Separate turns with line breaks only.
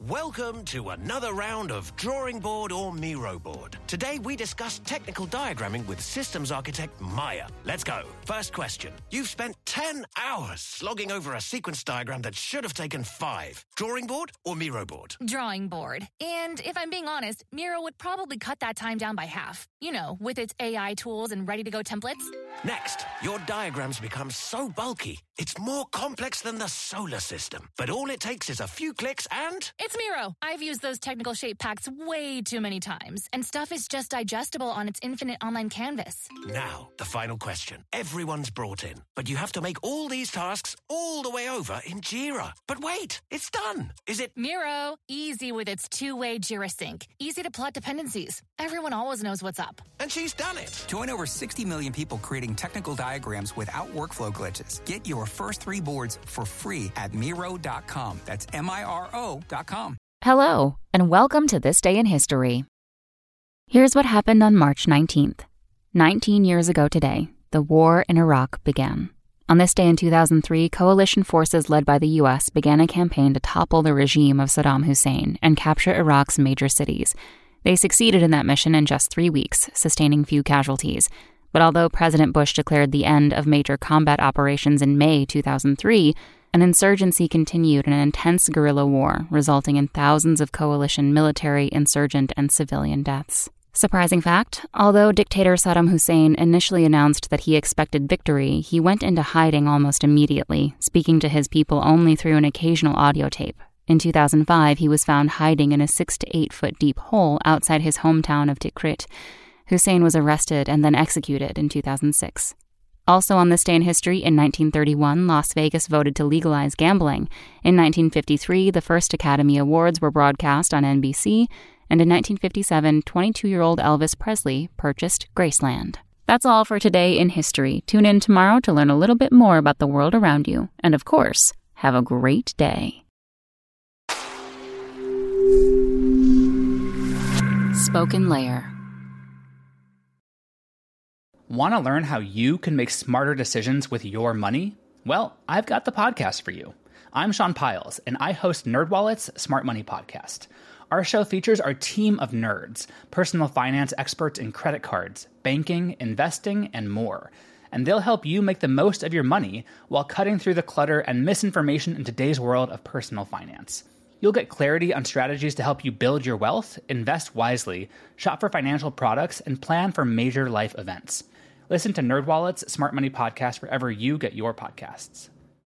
Welcome to another round of Drawing Board or Miro Board. Today we discuss technical diagramming with systems architect Maya. Let's go. First question. You've spent 10 hours slogging over a sequence diagram that should have taken 5. Drawing board or Miro board?
Drawing board. And if I'm being honest, Miro would probably cut that time down by half. You know, with its AI tools and ready-to-go templates.
Next, your diagrams become so bulky, it's more complex than the solar system. But all it takes is a few clicks and...
It's Miro. I've used those technical shape packs way too many times, and stuff is just digestible on its infinite online canvas.
Now, the final question. Everyone's brought in, but you have to make all these tasks all the way over in Jira. But wait, it's done. Is it...
Miro. Easy with its two-way Jira sync. Easy to plot dependencies. Everyone always knows what's up.
And she's done it.
Join over 60 million people creating technical diagrams without workflow glitches. Get your first 3 boards for free at Miro.com. That's Miro.com.
Hello, and welcome to This Day in History. Here's what happened on March 19th. 19 years ago today, the war in Iraq began. On this day in 2003, coalition forces led by the U.S. began a campaign to topple the regime of Saddam Hussein and capture Iraq's major cities. They succeeded in that mission in just 3 weeks, sustaining few casualties. But although President Bush declared the end of major combat operations in May 2003, an insurgency continued in an intense guerrilla war, resulting in thousands of coalition military, insurgent, and civilian deaths. Surprising fact, although dictator Saddam Hussein initially announced that he expected victory, he went into hiding almost immediately, speaking to his people only through an occasional audio tape. In 2005, he was found hiding in a 6 to 8 foot deep hole outside his hometown of Tikrit. Hussein was arrested and then executed in 2006. Also on this day in history, in 1931, Las Vegas voted to legalize gambling. In 1953, the first Academy Awards were broadcast on NBC. And in 1957, 22-year-old Elvis Presley purchased Graceland. That's all for today in history. Tune in tomorrow to learn a little bit more about the world around you. And of course, have a great day. Spoken Layer.
Want to learn how you can make smarter decisions with your money? Well, I've got the podcast for you. I'm Sean Piles, and I host NerdWallet's Smart Money Podcast. Our show features our team of nerds, personal finance experts in credit cards, banking, investing, and more. And they'll help you make the most of your money while cutting through the clutter and misinformation in today's world of personal finance. You'll get clarity on strategies to help you build your wealth, invest wisely, shop for financial products, and plan for major life events. Listen to NerdWallet's Smart Money Podcast wherever you get your podcasts.